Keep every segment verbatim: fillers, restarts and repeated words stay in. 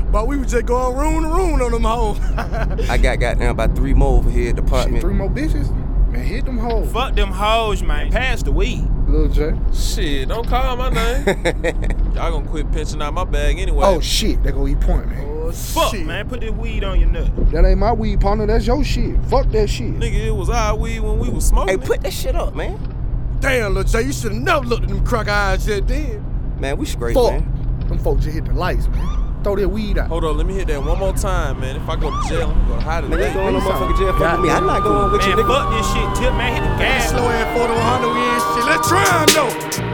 But we was just going room to room on them hoes. I got goddamn by three more over here at the apartment. Shit, three more bitches? Man, hit them hoes. Fuck them hoes, man. Pass the weed. Lil J. Shit, don't call my name. Y'all gonna quit pinching out my bag anyway. Oh shit, there go E Point, man. Oh, Fuck, shit. Man, put this weed on your nut. That ain't my weed, partner. That's your shit. Fuck that shit. Nigga, it was our weed when we was smoking. Hey, put that shit up, man. Damn, Lil J, you should've never looked at them crook eyes just then. Man, we straight, Fuck. man. Them folks just hit the lights, man. Throw that weed out. Hold on, let me hit that one more time, man. If I go to jail, I'm gonna hide it. Man, you going to motherfucking jail fucking me. I'm not going with man, you, nigga. Fuck this shit, Tip, man. Hit the gas. Slow ass forty one hundred, we ain't shit. Let's try 'em, though.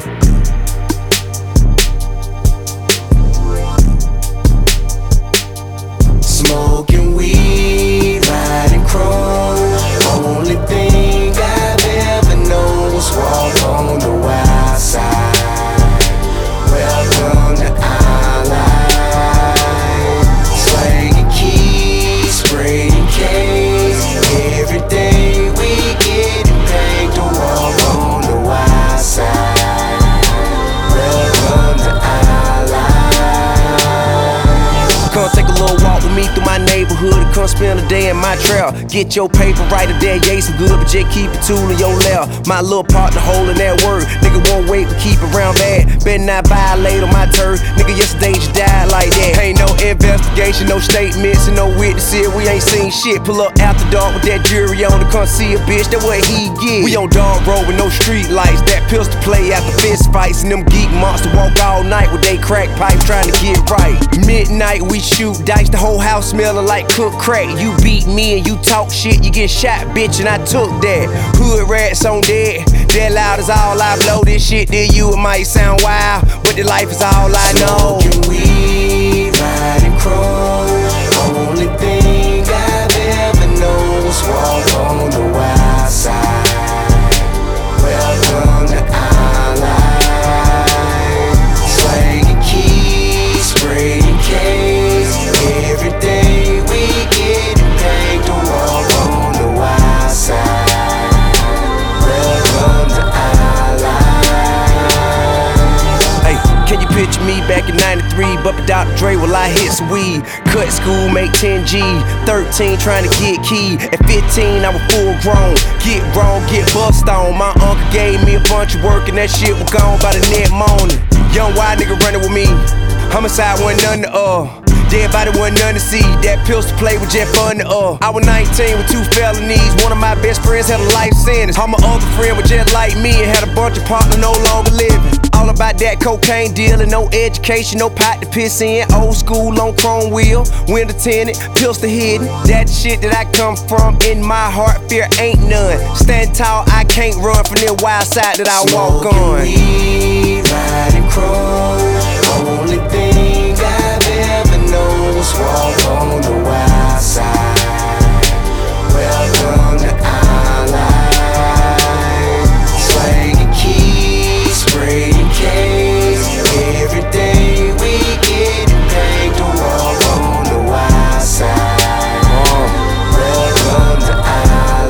Smoking weed, riding chrome. Only thing I've ever known was walk on the wild side. Welcome to our life. Slanging keys, spraying K's. Every day we getting paid to walk on the wild side. Welcome to our life. Come take a little walk with me through my neighborhood and come spend a day in my trail. Get your paper right there, yeah, some good, but just keep it tool in your left. My little partner holding that word. Nigga won't wait to keep it round bad. Better not violate on my turf. Nigga, yesterday you died like that. Ain't no investigation, no statements, and no witnesses. We ain't seen shit. Pull up after dark with that jury on to come see a bitch. That what he get. We on dog road with no street lights. That pistol play after fist fights. And them geek monsters walk all night with they crack pipe trying to get right. Midnight we shoot dice. The whole house smelling like cooked crack. You beat me and you talk shit, you get shot, bitch, and I took that. Hood rats on dead. That loud is all I blow. This shit to you, it might sound wild, but the life is all I know. Smoking weed, riding chrome. Only thing I've ever known was walk on the wild side. Welcome to our life. Slanging keys, spraying K's. Every day we getting paid to walk on the wild side. Welcome to our life. Hey, can you picture me back in ninety-three, bumping Doctor Dre while I hit some weed? Cut school, make ten G. thirteen, trying to get key. At fifteen, I was full grown. Get wrong, get bust on. My uncle gave me a bunch of work, and that shit was gone by the next morning. Young white nigga running with me. Homicide wasn't none to uh. Dead body wasn't none to see. That pistol play was just fun to uh. I was nineteen with two felonies. One of my best friends had a life sentence. All my other friend was just like me and had a bunch of partners no longer living. All about that cocaine dealing, no education, no pot to piss in. Old school on chrome wheel, window tinted, pistol hidden. That shit that I come from, in my heart, fear ain't none. Stand tall, I can't run from the wild side that I walk on. Weed, riding chrome. Only thing I've ever known was walk on the wild side. Welcome to our life. Slanging keys, spraying K's. Every day we getting paid to walk on the wild side. Welcome to our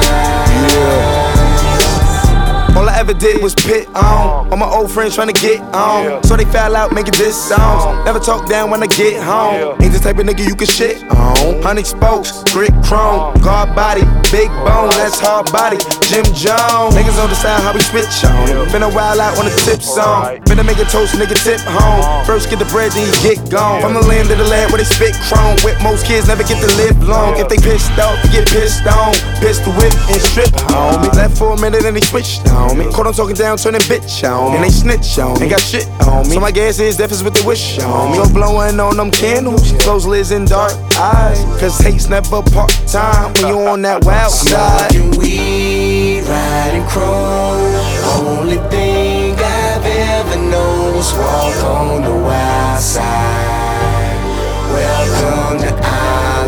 life. All I ever did was pit on. All my old friends tryna get on. So they fell out making diss songs. Never talk down when I get home. Ain't the type of nigga you can shit on. Honey spokes, brick chrome, guard body, big bone, that's hard body. Jim Jones. Niggas on the side how we switch on. Finna wild out on the tip song. Finna make a toast, nigga tip home. First get the bread, then you get gone. From the land of the land where they spit chrome. With most kids never get to live long. If they pissed off, they get pissed on. Pistol whip and strip on me. Left for a minute and they switched on me. Caught on talking down, turning bitch on me. And they snitch on me. Ain't got shit on me. So my gas is deaf is what they wish on me. You're blowing on them candles. Close lids and dark eyes. Cause hate's never part time when you on that wild side. Smoking weed, riding chrome. Only thing I've ever known was walk on the wild side. Welcome to our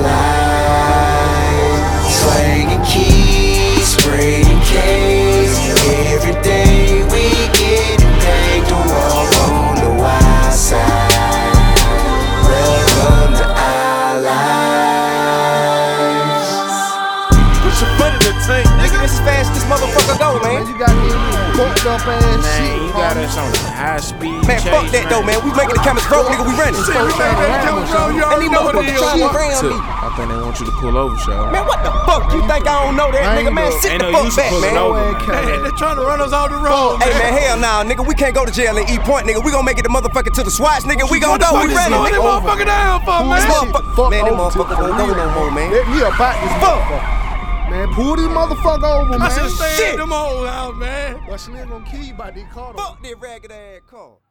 life. Slanging keys, spraying K's. Every day we getting paid to walk on the wild side. Welcome to our lives. Put your foot in the tank, nigga. This is fast as motherfucker go, man. You got me fucked up ass Man, shit. you got us on a high speed Man, chase, fuck that though, man. We making the cameras broke, nigga. We running. See, we made that camera roll, you And already these know what it motherfuckers is. trying to ram Tip, me. I think they want you to pull over, Shaw. Man, what the fuck? You think I don't know that, I nigga? ain't Man, know. sit Ain't the no fuck use back, pulling man. over, Hey, man. Man, they're trying to run us off the road. Hey man, hell nah, nigga. We can't go to jail and eat point, nigga. We gonna make it the motherfucker to the swats, nigga. We gonna What the go. fuck We is running, slowing that nigga. motherfucker down for, This man? motherfucker, Fuck man, this over to motherfucker don't go no more, man. Let me about this motherfucker. Man, pull this motherfucker over, man. I should have stayed Shit. in them old house, man. But Slim gonna kill you by this car. Fuck this ragged ass car.